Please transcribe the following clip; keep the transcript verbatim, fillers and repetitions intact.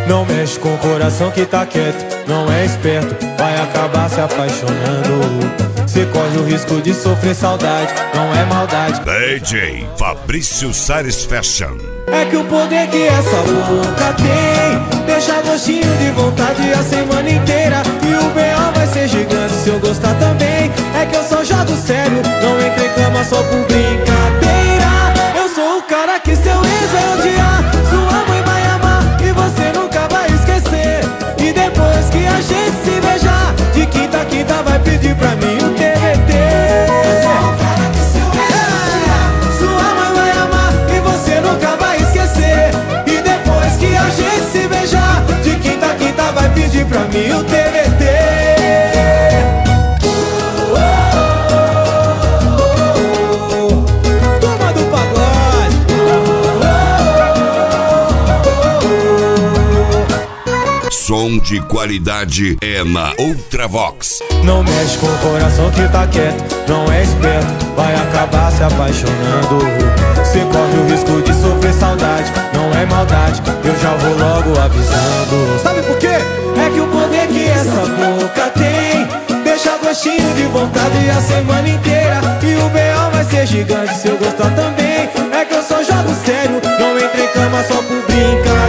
Não mexe com o coração que tá quieto, não é esperto, vai acabar se apaixonando. Cê corre o risco de sofrer saudade, não é maldade. D J Fabrício Salles Fashion. É que o poder que essa boca tem deixa gostinho de vontade a semana inteira. E o B O vai ser gigante se eu gostar também. É que eu só jogo sério, não entro em cama só por brincadeira. Eu sou o cara que seu ex vai odiar, sua mãe vai amar e você nunca vai esquecer. E depois que a gente se beijar, de quinta a quinta vai pedir pra mim o T V T. Eu sou o cara que seu ex vai odiar, sua mãe vai amar e você nunca vai esquecer. E depois que a gente se beijar, de quinta a quinta vai pedir pra mim o T V T. Som de qualidade é na Ultravox. Não mexe com o coração que tá quieto, não é esperto, vai acabar se apaixonando. Cê corre o risco de sofrer saudade, não é maldade, eu já vou logo avisando. Sabe por quê? É que o poder que essa boca tem deixa gostinho de vontade a semana inteira. E o B O vai ser gigante se eu gostar também. É que eu só jogo sério, não entro em cama só por brincar.